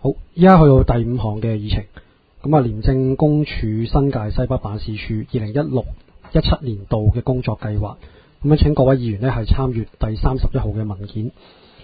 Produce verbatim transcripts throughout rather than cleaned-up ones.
好，依家去到第五項嘅議程，咁啊，廉政公署新界西北辦事處二零一六一七年度嘅工作計劃，咁樣請各位議員呢係參閱第三十一號嘅文件。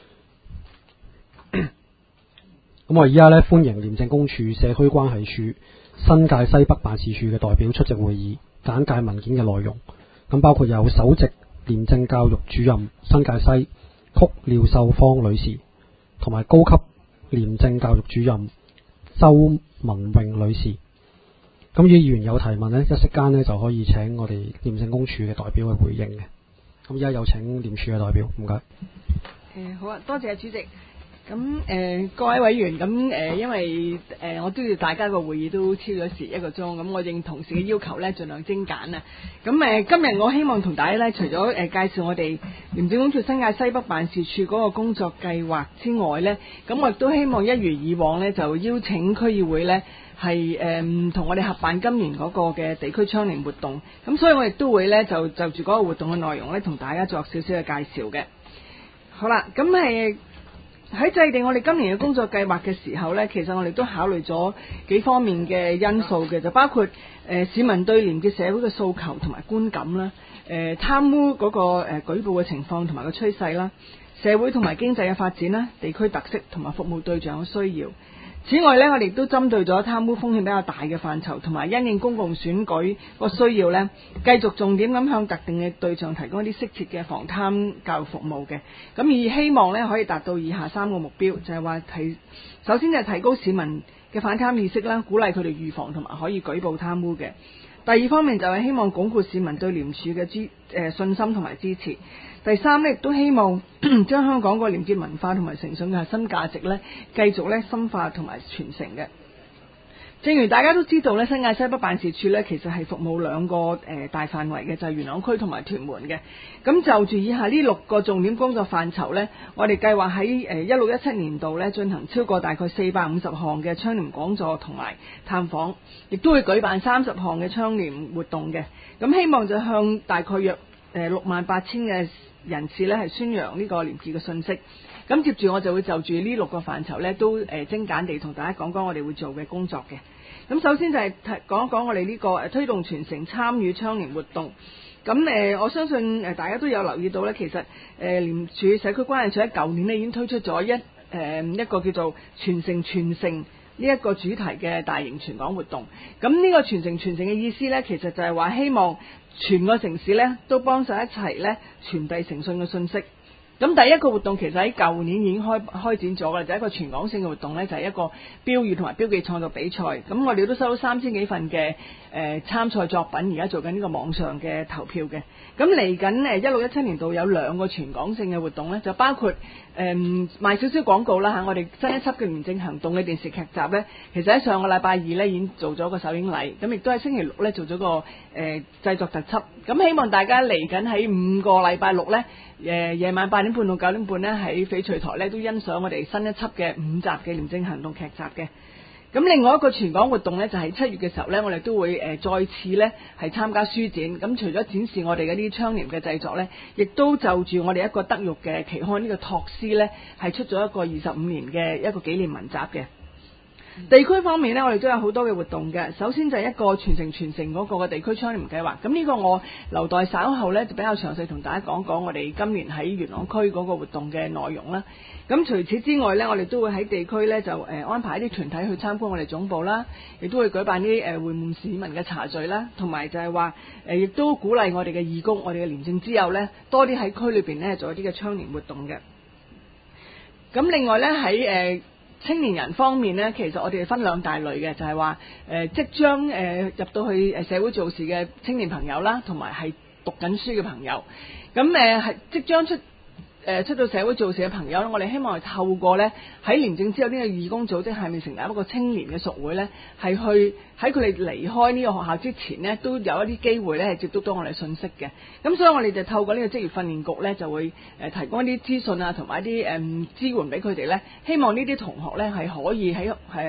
咁我而家呢歡迎廉政公署社區關係處新界西北辦事處嘅代表出席會議，簡介文件嘅內容。咁包括有首席廉政教育主任新界西曲廖秀芳女士，同埋高級廉政教育主任周文穎女士。咁如果議員有提問呢，一息間呢就可以請我哋廉政公署嘅代表去回應嘅。咁而家有請廉署嘅代表，唔該。 誒好啊，多謝主席。咁誒、呃、各位委員，咁誒、呃、因為誒、呃、我都要大家個會議都超咗時一個鐘，咁我應同事嘅要求咧，盡量精簡啊。咁誒、呃、今日我希望同大家咧，除咗誒、呃、介紹我哋廉政公署新界西北辦事處嗰個工作計劃之外咧，咁我亦都希望一如以往咧，就邀請區議會咧係誒同我哋合辦今年嗰個嘅地區倡廉活動。咁所以我亦都會咧就就住嗰個活動嘅內容咧，同大家作少少嘅介紹嘅。好啦，咁係。喺制定我哋今年嘅工作計劃嘅時候呢，其實我哋都考慮咗幾方面嘅因素嘅，就包括誒、呃、市民對廉潔社會嘅訴求同埋觀感啦，誒、呃、貪污嗰、那個誒、呃、舉報嘅情況同埋個趨勢啦，社會同埋經濟嘅發展啦，地區特色同埋服務對象嘅需要。此外呢，我哋亦都針對咗貪污風險比較大嘅範疇，同埋因應公共選舉個需要呢，繼續重點咁向特定嘅對象提供一啲適切嘅防貪教育服務嘅。咁而希望呢，可以達到以下三個目標，就係話提首先就係提高市民嘅反貪意識啦，鼓勵佢哋預防同埋可以舉報貪污嘅。第二方面就係希望鞏固市民對廉署嘅支誒信心同埋支持。第三咧，亦都希望將香港個廉潔文化同埋誠信嘅核心價值咧，繼續咧深化同埋傳承嘅。正如大家都知道咧，新界西北辦事處咧，其實係服務兩個誒、呃、大範圍嘅，就係、是、元朗區同埋屯門嘅。咁就住以下呢六個重點工作範疇咧，我哋計劃喺誒一六一七年度咧進行超過大概四百五十項嘅倡廉講座同埋探訪，亦都會舉辦三十項嘅倡廉活動嘅。咁希望就向大概約誒六萬八千嘅人士咧係宣揚呢個廉潔嘅信息。咁接住我就會就住呢六個範疇咧，都誒精簡地同大家講講我哋會做嘅工作嘅。咁首先就係講一講我哋呢個誒推動傳承參與倡廉活動。咁誒我相信誒大家都有留意到咧，其實誒廉署社區關係處喺舊年咧已經推出咗一誒一個叫做傳承傳承呢一個主題嘅大型全港活動。咁呢個傳承傳承嘅意思咧，其實就係話希望全個城市咧都幫手一齊咧傳遞誠信嘅信息。咁第一個活動其實喺舊年已經開開展咗嘅，就係一個全港性嘅活動咧，就係一個標語同埋標記創作比賽。咁我哋都收到三千幾份嘅誒參賽作品，而家做緊呢個網上嘅投票嘅。咁嚟緊誒一六一七年度有兩個全港性嘅活動咧，就包括誒、呃、賣少少廣告啦嚇。我哋新一輯嘅廉政行動嘅電視劇集咧，其實喺上個禮拜二咧已經做咗個首映禮，咁亦都喺星期六咧做咗個誒、呃、製作特輯。咁希望大家嚟緊喺五個禮拜六咧。誒夜晚八點半到九點半咧，喺翡翠台咧都欣賞我哋新一輯嘅五集嘅廉政行動劇集嘅。咁另外一個全港活動咧，就係七月嘅時候咧，我哋都會誒再次咧係參加書展。咁除咗展示我哋嗰啲倡廉嘅製作咧，亦都就住我哋一個德育嘅期刊呢個拓詩咧，係出咗一個二十五年嘅一個紀念文集嘅。地區方面呢，我哋都有好多嘅活動嘅。首先就係一個傳承傳承嗰個嘅地區倡廉計劃。咁呢個我留待稍後呢，就比較詳細同大家講講我哋今年喺元朗區嗰個活動嘅內容啦。咁除此之外呢，我哋都會喺地區呢，就誒安排一啲團體去參觀我哋總部啦，亦都會舉辦啲誒會晤市民嘅茶敘啦，同埋就係話誒亦都鼓勵我哋嘅義工、我哋嘅廉政之友呢，多啲喺區裏邊呢做一啲嘅倡廉活動嘅。咁另外呢，喺誒。呃青年人方面呢，其實我哋分兩大類嘅，就係話誒即將誒、呃、入到去誒社會做事嘅青年朋友啦，同埋係讀緊書嘅朋友。咁誒係即將出誒、呃、出到社會做事嘅朋友咧，我哋希望係透過咧喺廉政之後呢個義工組織下面成立一個青年嘅屬會咧，係去喺佢哋離開呢個學校之前呢，都有一啲機會咧係接觸到我哋信息嘅。咁所以我哋就透過呢個職業訓練局咧，就會誒提供一啲資訊啊，同埋一啲誒支援俾佢哋咧。希望呢啲同學咧係可以喺誒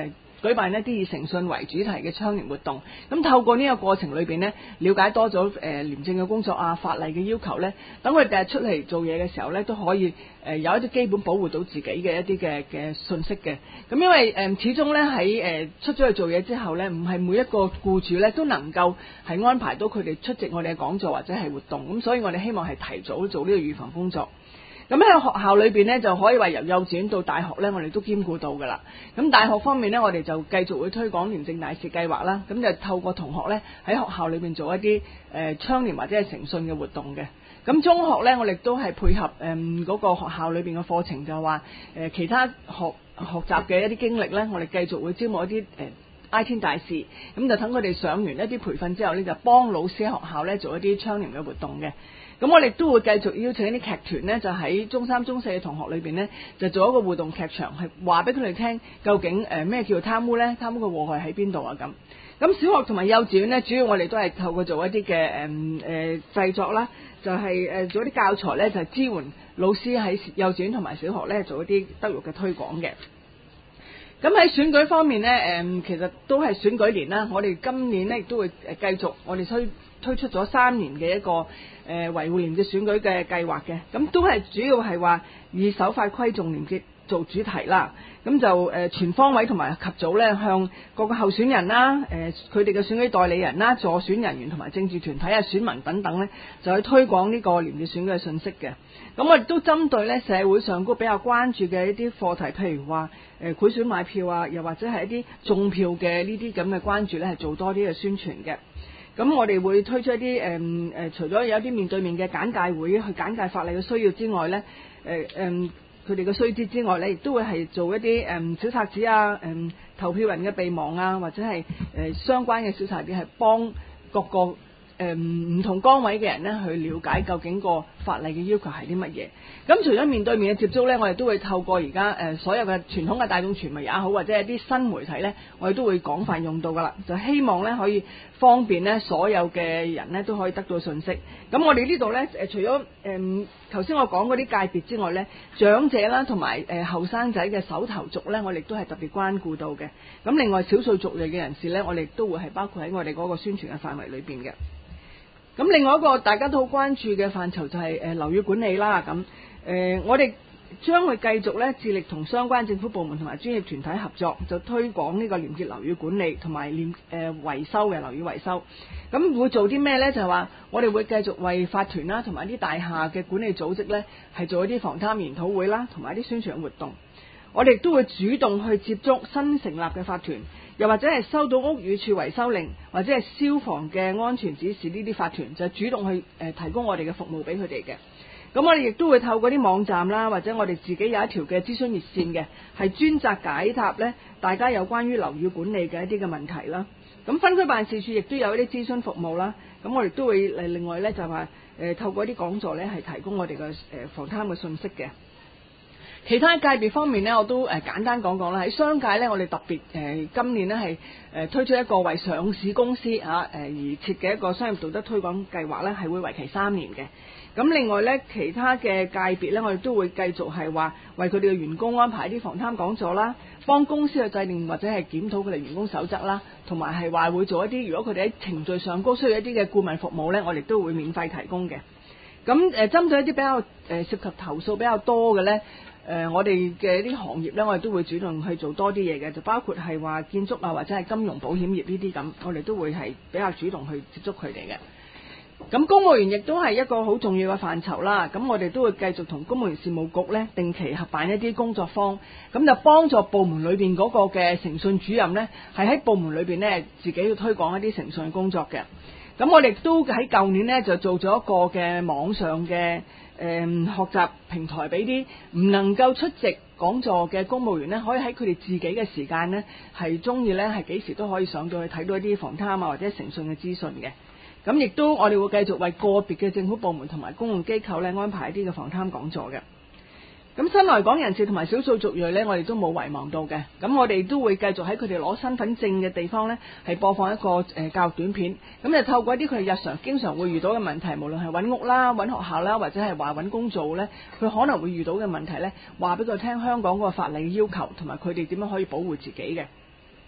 舉辦一啲以誠信為主題嘅倡廉活動。咁透過呢個過程裏邊呢，了解多咗誒廉政嘅工作啊、法例嘅要求呢，等佢哋出嚟做嘢嘅時候呢，都可以誒有一啲基本保護到自己嘅一啲嘅嘅信息嘅。咁因為誒始終呢，喺誒出咗去做嘢之後呢，唔係每一個僱主呢都能夠係安排到佢哋出席我哋嘅講座或者係活動。咁所以我哋希望係提早做呢個預防工作。咁喺學校裏邊咧，就可以話由幼稚園到大學咧，我哋都兼顧到噶啦。咁大學方面咧，我哋就繼續會推廣廉政大使計劃啦。咁就透過同學咧喺學校裏邊做一啲誒倡廉或者係誠信嘅活動嘅。咁中學咧，我哋都係配合誒嗰、嗯那個學校裏邊嘅課程，就話誒、呃、其他學學習嘅一啲經歷咧，我哋繼續會招募一啲誒 I T 大使，咁就等佢哋上完一啲培訓之後咧，就幫老師喺學校咧做一啲倡廉嘅活動嘅。咁我哋都會繼續邀請一啲劇團呢，就喺中三、中四嘅同學裏邊呢，就做一個互動劇場，係話俾佢哋聽究竟誒咩叫貪污呢？貪污嘅禍害喺邊度啊？咁咁小學同埋幼稚園呢，主要我哋都係透過做一啲嘅誒誒製作啦，就係、是、誒做一啲教材呢，就係、是、支援老師喺幼稚園同埋小學呢做一啲德育嘅推廣嘅。咁喺選舉方面呢，誒其實都係選舉年啦，我哋今年呢亦都會誒繼續我哋推推出咗三年嘅一個誒、呃、維護廉潔選舉嘅計劃嘅，咁都係主要係話以守法規重廉潔做主題啦。咁就誒、呃、全方位同埋及早咧向各個候選人啦、誒佢哋嘅選舉代理人啦、助選人員同埋政治團體啊、選民等等咧，就去推廣呢個廉潔選舉嘅信息嘅。咁我哋都針對咧社會上都比較關注嘅一啲課題，譬如話誒賄選買票啊，又或者係一啲種票嘅呢啲咁嘅關注咧，係做多啲嘅宣傳嘅。咁我哋會推出一啲誒誒，除咗有一啲面對面嘅簡介會去簡介法例嘅需要之外咧，誒誒佢哋嘅須知之外咧，亦都會係做一啲誒、呃、小冊子啊、誒、呃、投票人嘅備忘啊，或者係誒、呃、相關嘅小冊子，係幫各個誒唔同崗位嘅人咧去了解究竟個法例嘅要求係啲乜嘢。咁除咗面對面嘅接觸咧，我哋都會透過而家誒所有嘅傳統嘅大眾傳媒也好，或者係啲新媒體咧，我哋都會廣泛用到噶啦。就希望咧可以方便咧所有嘅人咧都可以得到信息。咁我哋呢度咧誒除咗誒頭先我講嗰啲界別之外咧，長者啦同埋誒後生仔嘅首投族咧，我哋都係特別關顧到嘅。咁另外少數族裔嘅人士咧，我哋都會係包括喺我哋嗰個宣傳嘅範圍裏邊嘅。咁另外一個大家都好關注嘅範疇就係誒樓宇管理啦。咁誒、呃、我哋將會繼續咧致力同相關政府部門同埋專業團體合作，就推廣呢個廉潔樓宇管理同埋廉誒維修嘅樓宇維修。咁會做啲咩呢？就係話我哋會繼續為法團啦同埋啲大廈嘅管理組織呢，係做一啲防貪研討會啦，同埋一啲宣傳活動。我哋都會主動去接觸新成立嘅法團，又或者係收到屋宇署維修令或者係消防嘅安全指示呢啲法團，就主動去誒提供我哋嘅服務俾佢哋嘅。咁我哋亦都會透過啲網站啦，或者我哋自己有一條嘅諮詢熱線嘅，係專責解答咧大家有關於樓宇管理嘅一啲嘅問題啦。咁分區辦事處亦都有一啲諮詢服務啦。咁我哋都會誒另外咧就話誒透過一啲講座咧係提供我哋嘅誒防貪嘅信息嘅。其他界別方面呢，我都誒簡單講講啦。喺商界呢，我哋特別誒今年呢係誒推出一個為上市公司嚇誒而設嘅一個商業道德推廣計劃呢，係會為期三年嘅。咁另外呢，其他嘅界別呢，我哋都會繼續係話為佢哋嘅員工安排一啲防貪講座啦，幫公司去制定或者係檢討佢哋員工守則啦，同埋係話會做一啲如果佢哋喺程序上高需要一啲嘅顧問服務呢，我哋都會免費提供嘅。咁誒針對一啲比較誒涉及投訴比較多嘅呢。誒、呃，我哋嘅啲行業咧，我哋都會主動去做多啲嘢嘅，就包括係話建築啊，或者係金融保險業呢啲咁，我哋都會係比較主動去接觸佢哋嘅。咁公務員亦都係一個好重要嘅範疇啦。咁我哋都會繼續同公務員事務局咧定期合辦一啲工作坊，咁就幫助部門裏邊嗰個嘅誠信主任咧，係喺部門裏邊咧自己去推廣一啲誠信工作嘅。咁我哋都喺舊年咧就做咗一個嘅網上嘅。誒、嗯、學習平台俾啲唔能夠出席講座嘅公務員呢，可以喺佢哋自己嘅時間呢，係中意呢，係幾時都可以上到去睇到一啲防貪啊或者誠信嘅資訊嘅。咁亦都我哋會繼續為個別嘅政府部門同埋公共機構呢，安排一啲嘅防貪講座嘅。咁新來港人士同埋少數族裔呢，我哋都冇遺忘到嘅。咁我哋都會繼續喺佢哋攞身份證嘅地方呢，係播放一個誒、呃、教育短片。咁就透過一啲佢哋日常經常會遇到嘅問題，無論係揾屋啦、揾學校啦，或者係話揾工做呢，佢可能會遇到嘅問題呢，話俾佢聽香港嗰個法例嘅要求，同埋佢哋點樣可以保護自己嘅。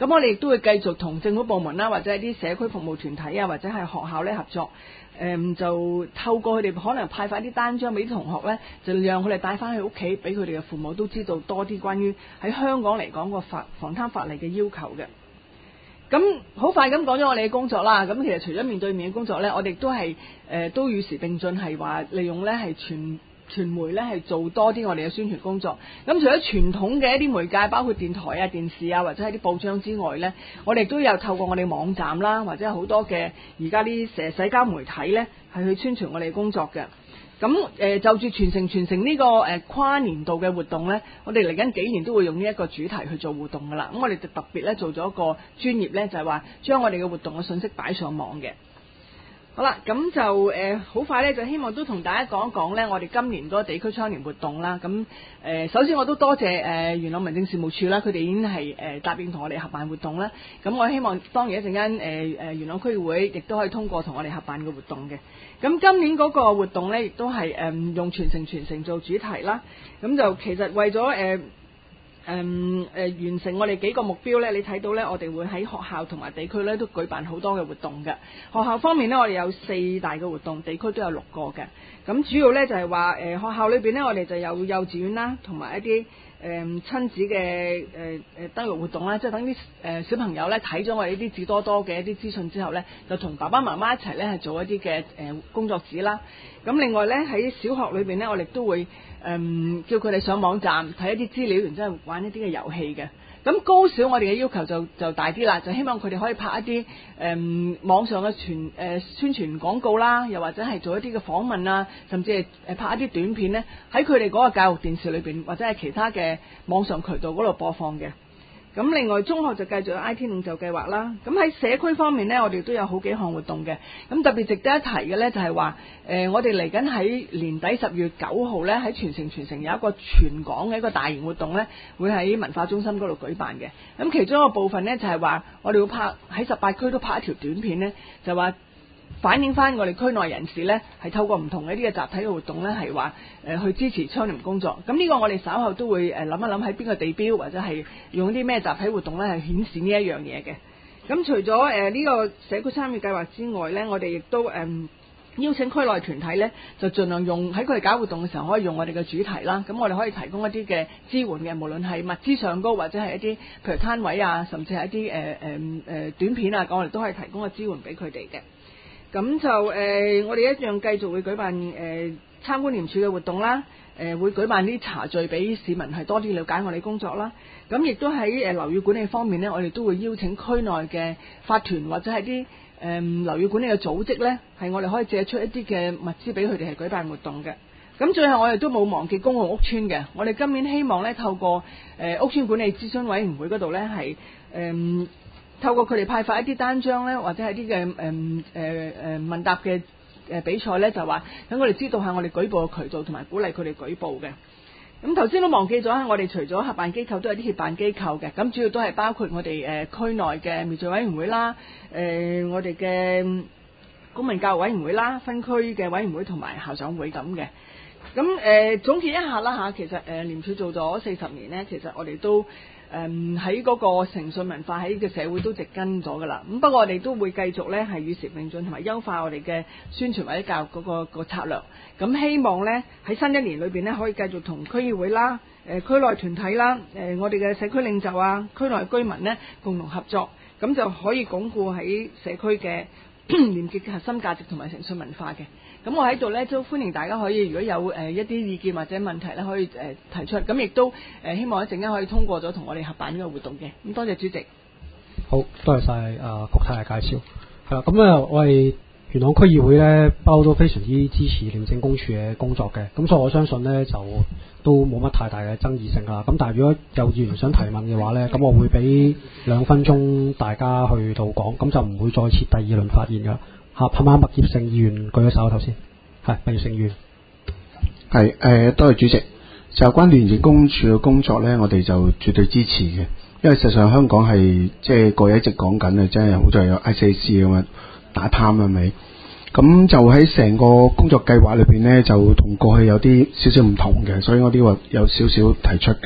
咁我哋亦都會繼續同政府部門啦，或者係啲社區服務團體啊，或者係學校咧合作。誒、嗯、就透過佢哋可能派發啲單張俾啲同學咧，就讓佢哋帶翻去屋企，俾佢哋嘅父母都知道多啲關於喺香港嚟講個法防貪法例嘅要求嘅。咁好快咁講咗我哋嘅工作啦。咁其實除咗面對面嘅工作咧，我哋都係誒、呃、都與時並進，係話利用咧係傳傳媒咧係做多啲我哋嘅宣傳工作。咁除咗傳統嘅一啲媒介，包括電台啊、電視啊，或者係啲報章之外咧，我哋都有透過我哋網站啦，或者係好多嘅而家啲社社交媒體咧，係去宣傳我哋嘅工作嘅。咁誒、呃、就住傳承傳承呢個誒、呃、跨年度嘅活動咧，我哋嚟緊幾年都會用呢一個主題去做活動噶啦。咁我哋就特別咧做咗一個專頁咧，就係話將我哋嘅活動嘅信息擺上網嘅。好啦，咁就誒好、呃、快咧，就希望都同大家講一講咧，我哋今年嗰個地區青年活動啦。咁誒、呃，首先我都多謝誒、呃、元朗民政事務處啦，佢哋已經係誒、呃、答應同我哋合辦活動啦。咁我希望當然一陣間誒誒元朗區議會亦都可以通過同我哋合辦嘅活動嘅。咁今年嗰個活動咧，亦都係誒、呃、用傳承傳承做主題啦。咁就其實為咗誒。呃誒、嗯呃、完成我哋幾個目標咧，你睇到咧，我哋會喺學校同埋地區咧都舉辦好多嘅活動嘅。學校方面咧，我哋有四大嘅活動，地區都有六個嘅。咁主要咧就係話誒學校裏邊咧，我哋就有幼稚園啦，同埋一啲誒、呃、親子嘅誒誒登錄活動啦，即係等啲誒小朋友咧睇咗我哋呢啲士多多嘅一啲資訊之後咧，就同爸爸媽媽一齊咧係做一啲嘅誒工作紙啦。咁另外咧喺小學裏邊咧，我哋都會誒、嗯、叫佢哋上網站睇一啲資料，然之後玩一啲嘅遊戲嘅。咁高小我哋嘅要求就就大啲啦，就希望佢哋可以拍一啲誒、嗯、網上嘅傳誒宣傳廣告啦，又或者係做一啲嘅訪問啊，甚至係誒拍一啲短片咧，喺佢哋嗰個教育電視裏邊或者係其他嘅網上渠道嗰度播放嘅。咁另外中學就繼續有 I T 領袖計劃啦。咁喺社區方面呢，我哋都有好幾項活動嘅。咁特別值得一提嘅呢，就係話，誒我哋嚟緊喺年底十月九號呢，喺傳承傳承有一個全港嘅一個大型活動呢，會喺文化中心嗰度舉辦嘅。咁其中一個部分呢，就係話，我哋會拍喺十八區都拍一條短片呢，就話反映翻我哋區內人士呢，係透過唔同嘅一啲嘅集體嘅活動呢，係話誒去支持青年工作。咁呢個我哋稍後都會誒諗一諗喺邊個地標或者係用啲咩集體活動呢，係顯示呢一樣嘢嘅。咁除咗誒呢個社區參與計劃之外呢，我哋亦都誒、呃、邀請區內團體呢，就盡量用喺佢哋搞活動嘅時候可以用我哋嘅主題啦。咁我哋可以提供一啲嘅支援嘅，無論係物資上高或者係一啲譬如攤位啊，甚至係一啲誒誒誒短片啊，咁我哋都可以提供個支援俾佢哋嘅。咁就誒、呃，我哋一樣繼續會舉辦誒、呃、參觀廉署嘅活動啦，誒、呃、會舉辦啲茶敘俾市民係多啲了解我哋工作啦。咁亦都喺誒樓宇管理方面呢，我哋都會邀請區內嘅法團或者係啲誒樓宇管理嘅組織呢，係我哋可以借出一啲嘅物資俾佢哋係舉辦活動嘅。咁最後我哋都冇忘記公共屋邨嘅，我哋今年希望呢，透過誒、呃、屋邨管理諮詢委員會嗰度呢，係誒。呃透過佢哋派發一啲單張咧，或者係啲嘅誒誒誒問答嘅誒比賽咧，就話等我哋知道下我哋舉報嘅渠道，同埋鼓勵佢哋舉報嘅。咁頭先都忘記咗，我哋除咗合辦機構，都有啲協辦機構嘅。咁主要都係包括我哋誒區內嘅滅罪委員會啦，誒、呃、我哋嘅公民教育委員會啦，分區嘅委員會同埋校長會咁嘅。咁誒、呃、總結一下啦嚇，其實誒廉署做咗四十年咧，其實我哋都。誒喺嗰個誠信文化喺個社會都植根咗㗎啦，咁不過我哋都會繼續咧係與時並進，同埋優化我哋嘅宣傳或者教育嗰、嗰個嗰個策略。咁希望咧喺新一年裏邊咧可以繼續同區議會啦、誒、呃、區內團體啦、誒、呃、我哋嘅社區領袖啊、區內居民咧共同合作，咁就可以鞏固喺社區嘅廉潔嘅核心價值同埋誠信文化嘅。咁我喺度咧都歡迎大家可以，如果有誒、呃、一啲意見或者問題咧，可以誒、呃、提出。咁亦都誒、呃、希望一陣間可以通過咗同我哋合辦呢個活動嘅。咁多謝主席。 好，多謝晒啊郭太嘅介紹。係啦，咁咧我哋元朗區議會咧不嬲都非常之支持廉政公署嘅工作嘅。咁所以我相信咧就都冇乜太大嘅爭議性啦。咁但係如果有議員想提問嘅話咧，咁我會俾兩分鐘大家去到講，咁就唔會再設第二輪發言㗎。嚇，係嘛？麥業成議員舉咗手頭先，係麥業成議員。 係誒，多謝主席。就關廉政公署嘅工作咧，我哋就絕對支持嘅，因為實際上香港係即係過去一直講緊啊，真係好在有 I C A C 咁樣打貪係咪？咁就喺成個工作計劃裏邊咧，就同過去有啲少少唔同嘅，所以我啲話有少少提出嘅。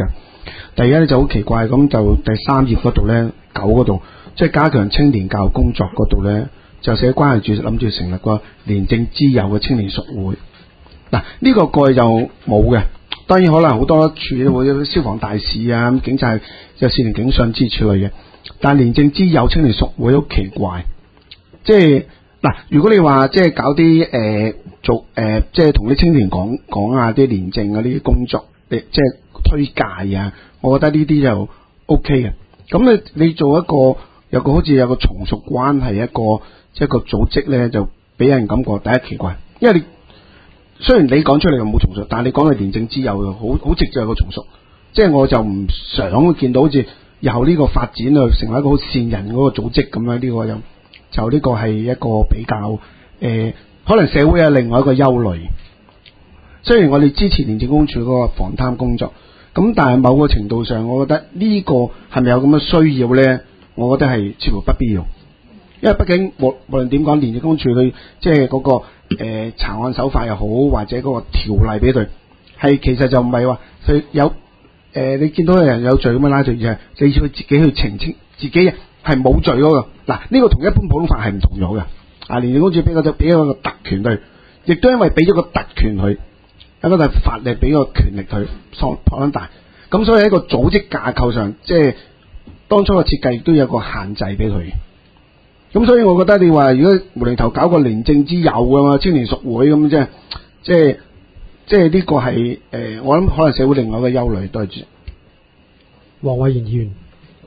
第一咧就好奇怪，咁就第三頁嗰度咧九嗰度，即係加強青年教育工作嗰度咧，就寫關係住諗住成立個廉政之友嘅青年屬會。嗱，呢個過去就冇嘅。當然可能好多處會有消防大使啊、警察有少年警訊之類嘅，但廉政之友青年屬會好奇怪。即係嗱，如果你話即係搞啲誒、呃、做誒、呃，即係同啲青年講講啊啲廉政嗰啲工作，即係推介啊，我覺得呢啲就 O K 嘅。咁你你做一個有個好似有個從屬關係一個即係個組織咧，就俾人感覺第一奇怪，因為你雖然你講出嚟又冇從屬，但係你講嘅廉政之友又好好直接有個從屬，即係我就唔想見到好似以後呢個發展啊成為一個好善人嗰個組織咁樣，呢、這個又就呢個係一個比較誒、呃，可能社會有另外一個憂慮。雖然我哋支持廉政公署嗰個防貪工作，咁但係某個程度上，我覺得呢個係咪有咁嘅需要咧？我覺得係似乎不必要，因為畢竟無無論點講，廉政公署佢即係嗰個誒查案手法又好，或者嗰個條例俾佢係其實就唔係話佢有誒、呃，你見到有人有罪咁樣拉住，而係你要佢自己去澄清自己係冇罪嗰個。嗱，呢個同一般普通法係唔同咗嘅。啊，廉政公署俾個俾個特權佢，亦都因為俾咗個特權佢。一個就係法律俾個權力佢相當大，咁所以喺個組織架構上，即係當初嘅設計亦都有個限制俾佢。咁所以我覺得你話如果無厘頭搞個廉政之友啊嘛，青年屬會咁，即係即係即係呢個係誒、呃，我諗可能社會另外一個憂慮。對住黃偉賢議員。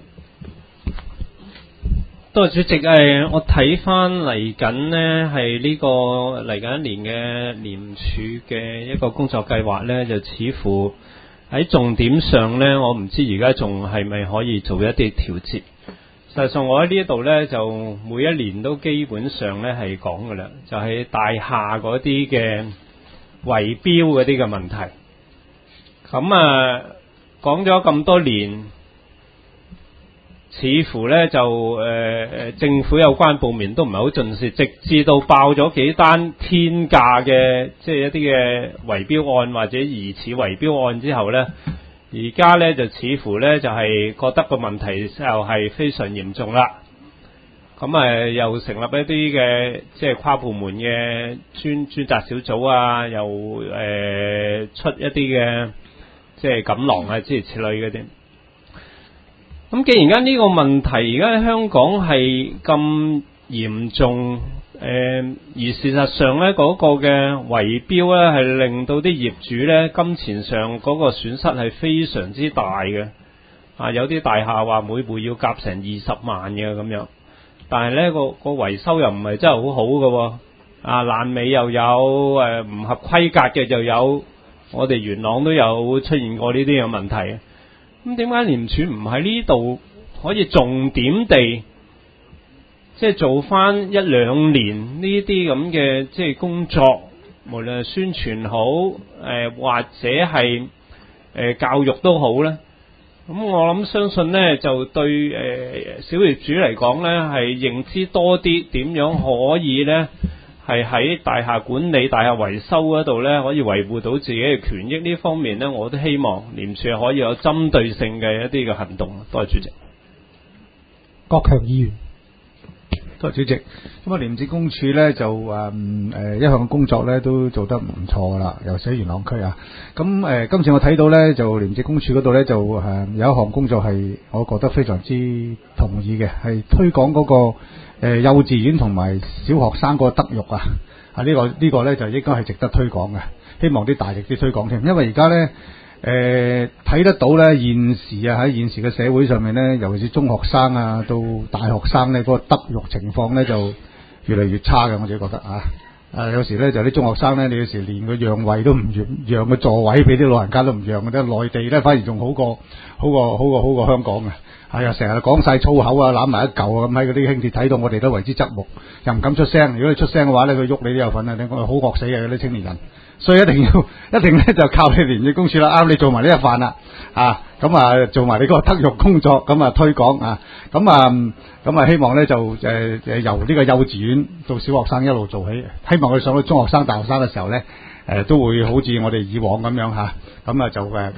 多謝主席。誒，我睇翻嚟緊呢係呢個嚟緊一年嘅廉署嘅一個工作計劃呢，就似乎喺重點上呢，我唔知而家仲係咪可以做一啲調節。實際上我喺呢一度呢，就每一年都基本上呢係講噶啦，就係、是、大廈嗰啲嘅圍標嗰啲嘅問題。咁啊，講咗咁多年。似乎咧就誒誒、呃、政府有關部門都唔係好重視，直至到爆咗幾單天價嘅即係一啲嘅圍標案或者疑似圍標案之後咧，而家咧就似乎咧就係、是、覺得個問題又係非常嚴重啦。咁誒、呃、又成立一啲嘅即係跨部門嘅專專責小組啊，又誒、呃、出一啲嘅即係錦囊啊諸如此類嗰啲。咁既然間呢個問題而家喺香港係咁嚴重，誒、呃、而事實上咧嗰、那個嘅圍標咧係令到啲業主咧金錢上嗰個損失係非常之大嘅，啊有啲大廈話每戶要夾成二十萬嘅咁樣，但係咧個個維修又唔係真係好好嘅，啊爛尾又有，誒唔合規格嘅就有，我哋元朗都有出現過呢啲嘅問題。咁點解廉署唔喺呢度可以重點地即係做翻一兩年呢啲咁嘅即係工作，無論係宣傳好誒、呃、或者係誒、呃、教育都好咧？咁我諗相信咧就對誒、呃、小業主嚟講咧係認知多啲，點樣可以咧係喺大廈管理、大廈維修嗰度咧，可以維護到自己嘅權益呢方面咧，我都希望廉署可以有針對性嘅一啲嘅行動。多謝主席。 郭強議員。 多謝主席。咁啊，廉政公署咧就誒誒一向工作咧都做得唔錯噶啦，尤其喺元朗區啊。咁誒、呃，今次我睇到咧就廉政公署嗰度咧就誒、呃、有一項工作係我覺得非常之同意嘅，係推廣嗰、那個。誒、呃，幼稚園同埋小學生嗰個德育啊，啊、這個這個、呢個呢個咧就應該係值得推廣嘅，希望啲大力啲推廣添。因為而家咧誒睇得到咧現時啊喺現時嘅社會上面咧，尤其是中學生啊到大學生咧嗰、那個德育情況咧就越嚟越差嘅，我自己覺得啊。誒有時咧就啲中學生咧，你有時連個讓位都唔讓，讓個座位俾啲老人家都唔讓嘅，內地咧反而仲好過好過好過好過香港嘅。係啊，成日講晒粗口啊，攬埋一嚿啊，咁喺嗰啲輕鐵睇到我哋都為之側目，又唔敢出聲。如果你出聲嘅話咧，佢喐你都有份啊！你講好惡死嘅嗰啲青年人，所以一定要一定咧就靠你廉政公署啦，啱你做埋呢一範啦，啊咁啊做埋你嗰個德育工作，咁啊推廣啊，咁啊咁啊希望咧就誒誒、呃、由呢個幼稚園到小學生一路做起，希望佢上到中學生、大學生嘅時候咧，誒、呃、都會好似我哋以往咁樣嚇，咁啊就誒嗰、那個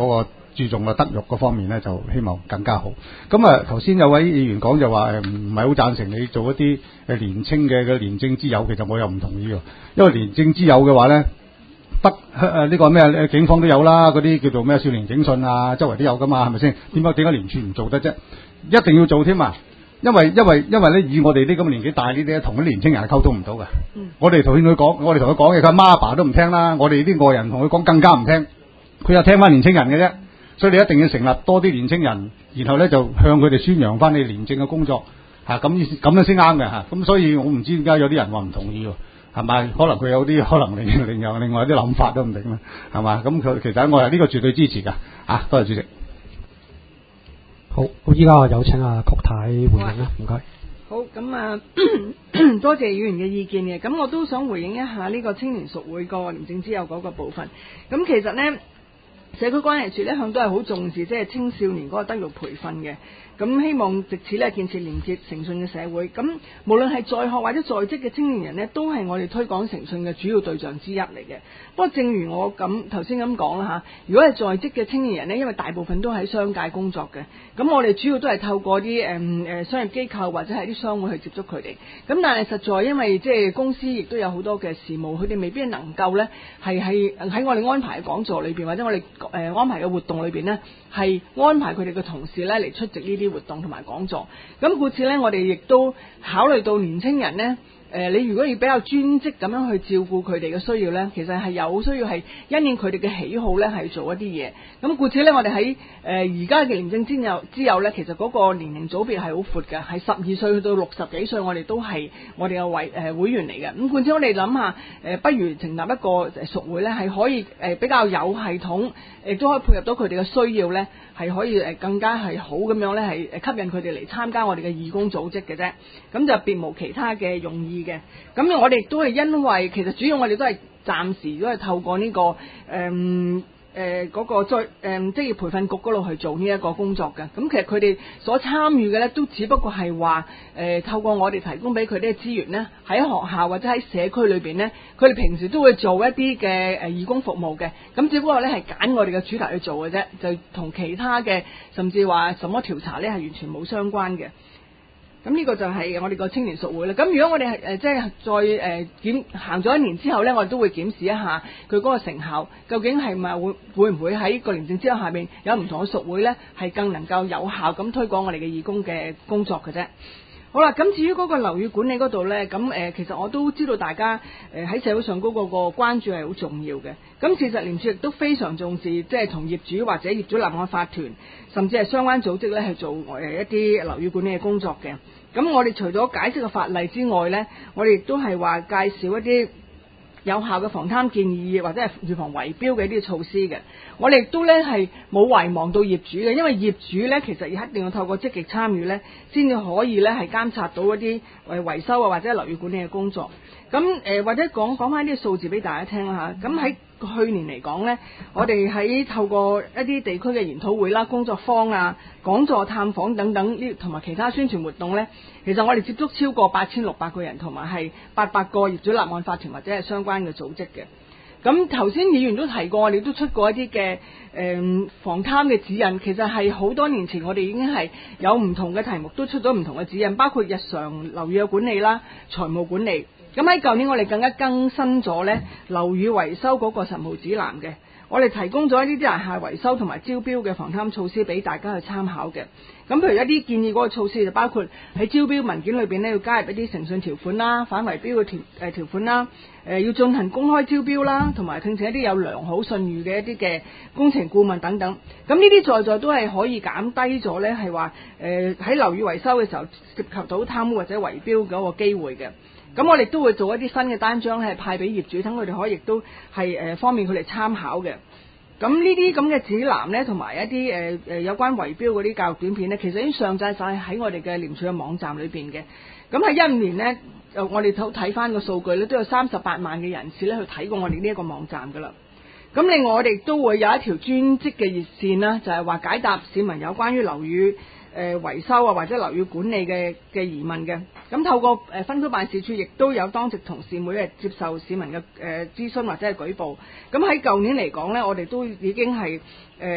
注重個德育嗰方面咧，就希望更加好。咁啊，頭先有位議員講就話誒唔係好贊成你做一啲誒年青嘅嘅廉政之友，其實我又唔同意喎，因為年政之友嘅話咧。北誒呢個咩警方都有啦，嗰啲叫做咩少年警訊啊，周圍都有噶嘛，係咪先？點解點解廉署唔做得啫？一定要做添啊！因為因為因為咧，以我哋呢咁嘅年紀大呢啲咧，同啲年青人係溝通唔到嘅。嗯、我哋頭先佢講，我哋同佢講嘢，佢阿媽阿爸都唔聽啦。我哋啲外人同佢講更加唔聽，佢又聽翻年青人嘅啫。所以你一定要成立多啲年青人，然後咧就向佢哋宣揚翻你廉政嘅工作嚇，咁咁樣先啱嘅嚇。咁、啊、所以我唔知點解有啲人話唔同意喎。係咪？可能佢有啲可能另另有另外啲諗法都唔定啦，係嘛？咁佢其實我係呢個絕對支持㗎。啊，多謝主席。 好，咁依家我有請阿曲太回應啦，唔該。 好，咁啊，多謝議員嘅意見嘅。咁我都想回應一下呢個青年屬會個廉政之友嗰個部分。咁其實呢，社區關係處一向都係好重視即係青少年嗰個德育培訓嘅。咁希望藉此咧建設廉潔誠信嘅社會。咁無論係在學或者在職嘅青年人呢，都係我哋推廣誠信嘅主要對象之一嚟嘅。不過正如我咁頭先咁講啦嚇，如果係在職嘅青年人呢，因為大部分都喺商界工作嘅，咁我哋主要都係透過啲誒誒商業機構或者係啲商會去接觸佢哋。咁但係實在因為即係公司亦都有好多嘅事務，佢哋未必能夠呢係係喺我哋安排嘅講座裏邊或者我哋誒安排嘅活動裏邊呢，係安排佢哋嘅同事呢嚟出席呢啲活動同埋講座，咁故此呢，我哋亦都考慮到年青人呢，誒、呃，你如果要比較專職咁樣去照顧佢哋嘅需要呢，其實係有需要係因應佢哋嘅喜好呢，係做一啲嘢。咁故此呢，我哋喺誒而家嘅廉政之友之友呢，其實嗰個年齡組別係好闊嘅，係十二歲去到六十幾歲，我哋都係我哋嘅會誒會員嚟嘅。咁故此我哋諗下，誒、呃，不如成立一個屬會呢，係可以誒比較有系統，亦都可以配合到佢哋嘅需要呢。係可以誒更加係好咁樣咧，係誒吸引佢哋嚟參加我哋嘅義工組織嘅啫。咁就別無其他嘅用意嘅。咁我哋亦都係因為其實主要我哋都係暫時都係透過呢、這個誒誒嗰個再誒職業培訓局嗰度去做呢一個工作嘅。咁其實佢哋所參與嘅咧，都只不過係話誒透過我哋提供俾佢啲資源咧，喺學校或者喺社區裏邊咧，佢哋平時都會做一啲嘅誒義工服務嘅。咁只不過咧係揀我哋嘅主題去做嘅啫，就同其他嘅甚至話什麼調查咧係完全冇相關嘅。咁呢個就係我哋個青年屬會啦。咁如果我哋係誒即係再誒檢行咗一年之後咧，我哋都會檢視一下佢嗰個成效，究竟係咪會會唔會喺個廉政之友下面有唔同嘅屬會咧，係更能夠有效咁推廣我哋嘅義工嘅工作嘅啫。好啦，咁至於嗰個樓宇管理嗰度咧，咁誒、呃、其實我都知道大家誒喺社會上嗰個個關注係好重要嘅。咁其實廉署亦都非常重視，即係同業主或者業主立案法團，甚至係相關組織咧，係做誒一啲樓宇管理嘅工作嘅。咁我哋除咗解釋嘅法例之外咧，我哋亦都係話介紹一啲有效嘅防貪建議或者係預防圍標嘅一啲措施嘅。我哋亦都咧係冇遺忘到業主嘅，因為業主咧其實一定要透過積極參與咧，先至可以咧係監察到一啲誒維修啊或者樓宇管理嘅工作。咁誒、呃、或者講講翻啲數字俾大家聽啦嚇。咁喺去年嚟講咧，我哋喺透過一啲地區嘅研討會啦、工作坊啊、講座探訪等等呢，同埋其他宣傳活動咧，其實我哋接觸超過八千六百個人，同埋係八百個業主立案法團或者係相關嘅組織嘅。咁頭先議員都提過，我哋都出過一啲嘅誒防貪嘅指引。其實係好多年前我哋已經係有唔同嘅題目都出咗唔同嘅指引，包括日常樓宇嘅管理啦、財務管理。咁喺舊年我哋更加更新咗咧樓宇維修嗰個實務指南嘅，我哋提供咗一啲啲人下維修同埋招標嘅防貪措施俾大家去參考嘅。咁譬如一啲建議嗰個措施就包括喺招標文件裏邊咧要加入一啲誠信條款啦、反圍標嘅條誒條款啦，誒、呃、要進行公開招標啦，同埋聘請一啲有良好信譽嘅一啲嘅工程顧問等等。咁呢啲在在都係可以減低咗咧係話誒喺樓宇維修嘅時候涉及到貪污或者圍標嗰個機會嘅。咁我哋都會做一啲新嘅單張咧，係派俾業主，等佢哋可以亦都係誒方便佢哋參考嘅。咁呢啲咁嘅指南咧，同埋一啲誒誒有關圍標嗰啲教育短片咧，其實已經上載晒喺我哋嘅廉署嘅網站裏邊嘅。咁喺一五年咧，誒我哋睇睇翻個數據咧，都有三十八萬嘅人次咧去睇過我哋呢一個網站噶啦。咁另外我哋都會有一條專職嘅熱線啦，就係話解答市民有關於樓宇誒維修啊或者樓宇管理嘅嘅疑問嘅。咁透過誒分區辦事處亦都有當值同事每日接受市民嘅誒諮詢或者係舉報。咁喺舊年嚟講咧，我哋都已經係誒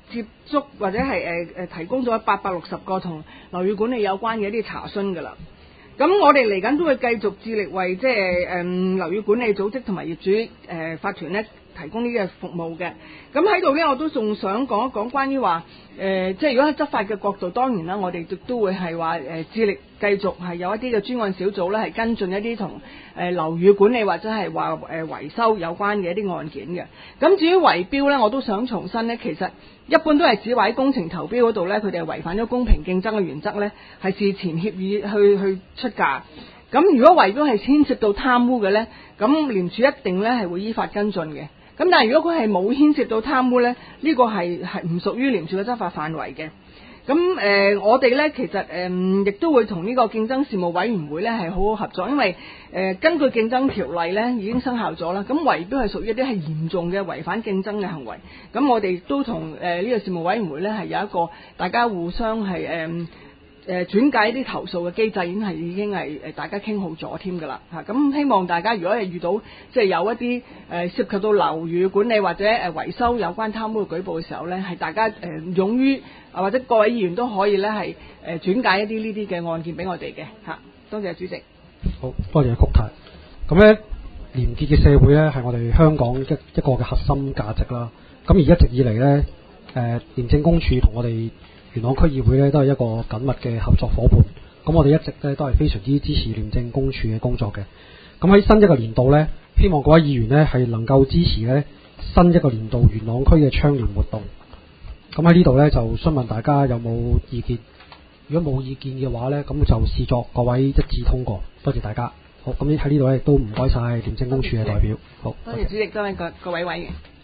接觸或者係誒誒提供咗八百六十個同樓宇管理有關嘅一啲查詢㗎啦。咁我哋嚟緊都會繼續致力為即係誒樓宇管理組織同埋業主誒、呃、法團咧提供呢啲嘅服務嘅。咁喺度咧，我都仲想講一講關於話誒、呃，即係如果喺執法嘅角度，當然啦，我哋亦都會係話誒致力繼續係有一啲嘅專案小組咧，係跟進一啲同誒樓宇管理或者係話誒維修有關嘅一啲案件嘅。咁至於圍標咧，我都想重申咧，其實一般都係指話喺工程投標嗰度咧，佢哋係違反咗公平競爭嘅原則咧，係事前協議去去出價。咁如果圍標係牽涉到貪污嘅咧，咁廉署一定咧係會依法跟進嘅。咁但係如果佢係冇牽涉到貪污咧，呢、這個係係唔屬於廉署嘅執法範圍嘅。咁誒、呃，我哋咧其實誒亦、呃、都會同呢個競爭事務委員會咧係好好合作，因為誒、呃、根據競爭條例咧已經生效咗啦。咁圍標係屬於一啲係嚴重嘅違反競爭嘅行為。咁我哋都同誒呢個事務委員會咧係有一個大家互相係誒誒轉介一啲投訴嘅機制，已經係已經係誒大家傾好咗添㗎啦嚇。咁希望大家如果係遇到即係有一啲誒涉及到樓宇管理或者誒維修有關貪污嘅舉報嘅時候咧，係大家誒、呃、勇於或者各位議員都可以咧係誒轉介一啲呢啲嘅案件俾我哋嘅嚇。多謝主席。 好，多謝曲太。咁咧，廉潔嘅社會咧係我哋香港一一個嘅核心價值啦。咁而一直以嚟咧，誒廉政公署同我哋元朗區議會咧都係一個緊密嘅合作伙伴。咁我哋一直咧都係非常之支持廉政公署嘅工作嘅。咁喺新一個年度咧，希望各位議員咧係能夠支持咧新一個年度元朗區嘅倡廉活動。咁喺呢度咧就詢問大家有冇意見？如果冇意見嘅話咧，咁就視作各位一致通過。多謝大家。好，咁喺呢度咧亦都唔該晒廉政公署嘅代表。好， 多謝主席，多謝各各位委員。